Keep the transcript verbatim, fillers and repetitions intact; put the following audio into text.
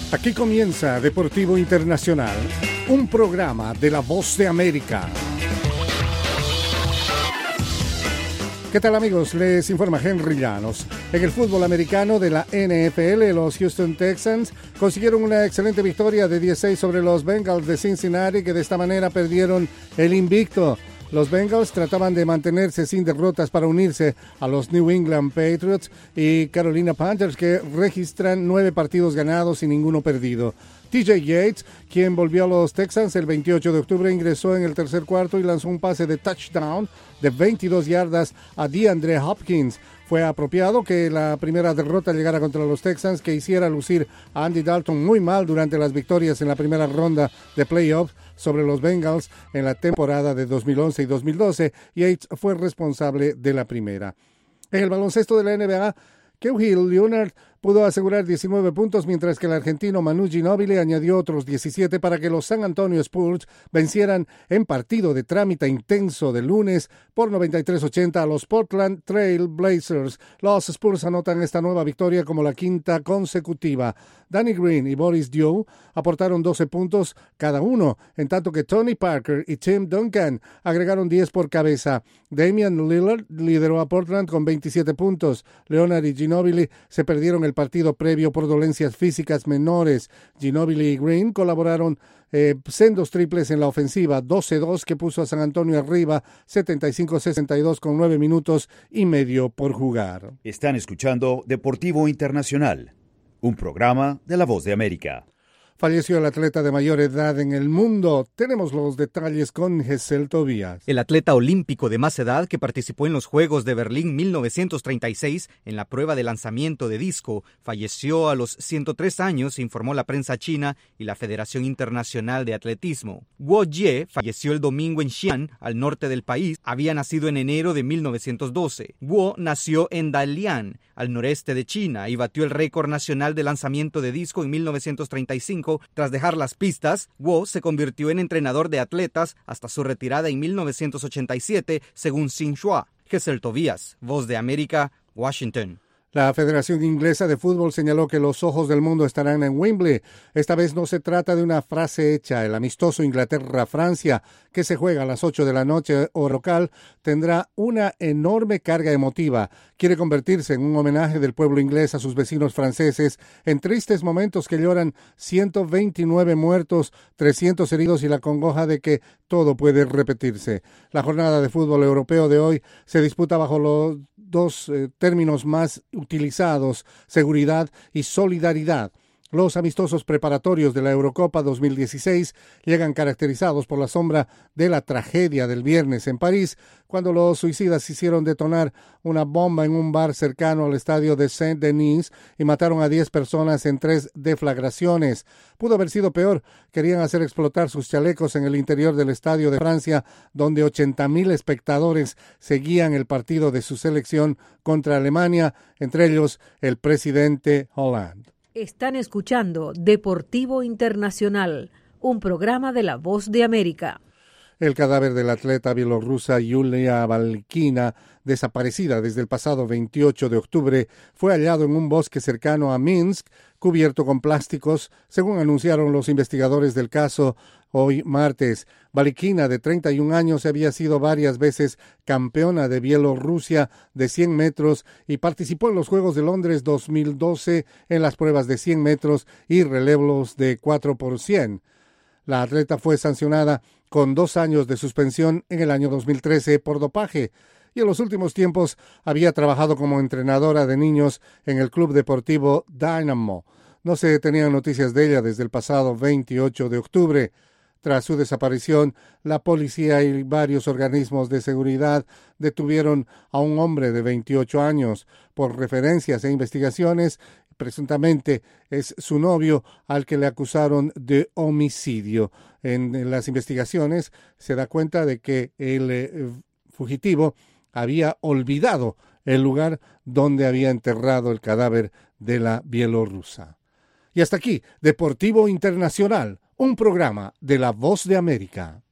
Aquí comienza Deportivo Internacional, un programa de La Voz de América. ¿Qué tal, amigos? Les informa Henry Llanos. En el fútbol americano de la N F L, los Houston Texans consiguieron una excelente victoria de dieciséis sobre los Bengals de Cincinnati, que de esta manera perdieron el invicto. Los Bengals trataban de mantenerse sin derrotas para unirse a los New England Patriots y Carolina Panthers, que registran nueve partidos ganados y ninguno perdido. T J Yates, quien volvió a los Texans el veintiocho de octubre, ingresó en el tercer cuarto y lanzó un pase de touchdown de veintidós yardas a DeAndre Hopkins. Fue apropiado que la primera derrota llegara contra los Texans, que hiciera lucir a Andy Dalton muy mal durante las victorias en la primera ronda de playoffs sobre los Bengals en la temporada de dos mil once y dos mil doce. Yates fue responsable de la primera. En el baloncesto de la N B A, Kawhi Leonard pudo asegurar diecinueve puntos, mientras que el argentino Manu Ginóbili añadió otros diecisiete para que los San Antonio Spurs vencieran en partido de trámite intenso de lunes por noventa y tres a ochenta a los Portland Trail Blazers. Los Spurs anotan esta nueva victoria como la quinta consecutiva. Danny Green y Boris Diaw aportaron doce puntos cada uno, en tanto que Tony Parker y Tim Duncan agregaron diez por cabeza. Damian Lillard lideró a Portland con veintisiete puntos. Leonard y Ginóbili se perdieron el partido previo por dolencias físicas menores. Ginóbili y Green colaboraron eh, sendos triples en la ofensiva, doce dos, que puso a San Antonio arriba, setenta y cinco a sesenta y dos con nueve minutos y medio por jugar. Están escuchando Deportivo Internacional, un programa de La Voz de América. Falleció el atleta de mayor edad en el mundo. Tenemos los detalles con Gesell Tobías. El atleta olímpico de más edad que participó en los Juegos de Berlín mil novecientos treinta y seis en la prueba de lanzamiento de disco falleció a los ciento tres años, informó la prensa china y la Federación Internacional de Atletismo. Guo Jie falleció el domingo en Xi'an, al norte del país. Había nacido en enero de mil novecientos doce. Guo nació en Dalian, al noreste de China, y batió el récord nacional de lanzamiento de disco en mil novecientos treinta y cinco. Tras dejar las pistas, Guo se convirtió en entrenador de atletas hasta su retirada en mil novecientos ochenta y siete, según Xinhua. Gesell Tobías, Voz de América, Washington. La Federación Inglesa de Fútbol señaló que los ojos del mundo estarán en Wembley. Esta vez no se trata de una frase hecha. El amistoso Inglaterra-Francia, que se juega a las ocho de la noche hora local, tendrá una enorme carga emotiva. Quiere convertirse en un homenaje del pueblo inglés a sus vecinos franceses en tristes momentos que lloran ciento veintinueve muertos, trescientos heridos y la congoja de que todo puede repetirse. La jornada de fútbol europeo de hoy se disputa bajo los dos eh, términos más utilizados: seguridad y solidaridad. Los amistosos preparatorios de la Eurocopa dos mil dieciséis llegan caracterizados por la sombra de la tragedia del viernes en París, cuando los suicidas hicieron detonar una bomba en un bar cercano al estadio de Saint-Denis y mataron a diez personas en tres deflagraciones. Pudo haber sido peor. Querían hacer explotar sus chalecos en el interior del estadio de Francia, donde ochenta mil espectadores seguían el partido de su selección contra Alemania, entre ellos el presidente Hollande. Están escuchando Deportivo Internacional, un programa de La Voz de América. El cadáver de la atleta bielorrusa Yulia Balkina, desaparecida desde el pasado veintiocho de octubre, fue hallado en un bosque cercano a Minsk, cubierto con plásticos, según anunciaron los investigadores del caso hoy martes. Balkina, de treinta y un años, había sido varias veces campeona de Bielorrusia de cien metros y participó en los Juegos de Londres dos mil doce en las pruebas de cien metros y relevos de cuatro por cien. La atleta fue sancionada con dos años de suspensión en el año dos mil trece por dopaje, y en los últimos tiempos había trabajado como entrenadora de niños en el club deportivo Dynamo. No se tenían noticias de ella desde el pasado veintiocho de octubre. Tras su desaparición, la policía y varios organismos de seguridad detuvieron a un hombre de veintiocho años por referencias e investigaciones. Presuntamente es su novio, al que le acusaron de homicidio. En las investigaciones se da cuenta de que el eh, fugitivo había olvidado el lugar donde había enterrado el cadáver de la bielorrusa. Y hasta aquí, Deportivo Internacional, un programa de La Voz de América.